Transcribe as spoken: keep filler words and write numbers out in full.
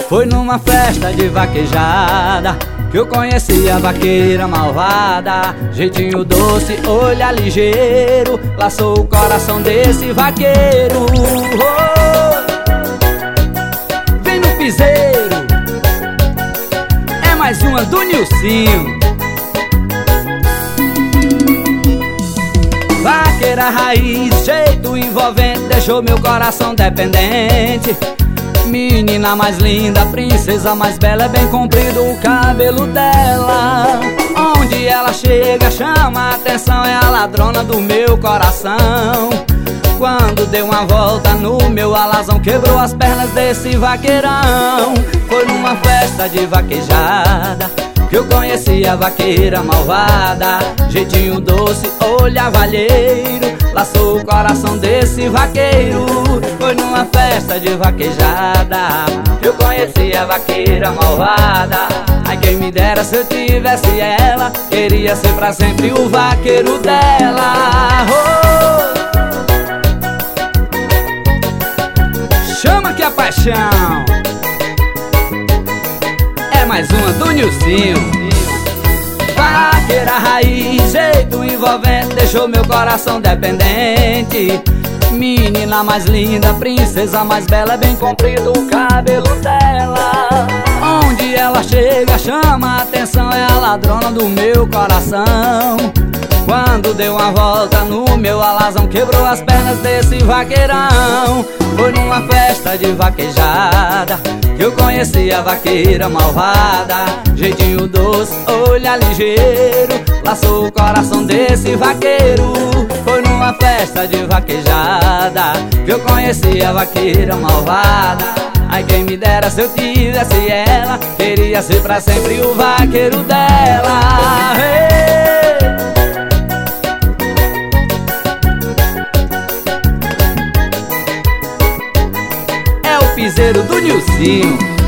Foi numa festa de vaquejada que eu conheci a vaqueira malvada. Jeitinho doce, olhar ligeiro, laçou o coração desse vaqueiro. Oh! Vem no piseiro, é mais uma do Nilcinho. Vaqueira raiz, jeito envolvente, deixou meu coração dependente. Menina mais linda, princesa mais bela, é bem comprido o cabelo dela. Onde ela chega chama a atenção, é a ladrona do meu coração. Quando deu uma volta no meu alazão, quebrou as pernas desse vaqueirão. Foi numa festa de vaquejada que eu conheci a vaqueira malvada. Jeitinho doce, olhar valheiro, laçou o coração desse vaqueiro. Foi numa festa de vaquejada que eu conheci a vaqueira malvada. Ai, quem me dera se eu tivesse ela, queria ser pra sempre o vaqueiro dela. Oh! Chama que a paixão é mais uma do Nilcinho. Vaqueira raiz, jeito envolvente, deixou meu coração dependente. Menina mais linda, princesa mais bela, bem comprido o cabelo dela. Onde ela chega chama a atenção, é a ladrona do meu coração. Quando deu uma volta no meu alazão, quebrou as pernas desse vaqueirão. Foi numa festa de vaquejada que eu conheci a vaqueira malvada. Jeitinho doce, olhar ligeiro, laçou o coração desse vaqueiro. Foi numa festa de vaquejada que eu conheci a vaqueira malvada. Ai, quem me dera se eu tivesse ela, queria ser pra sempre o vaqueiro dela. Hey! É o piseiro do Nilcinho.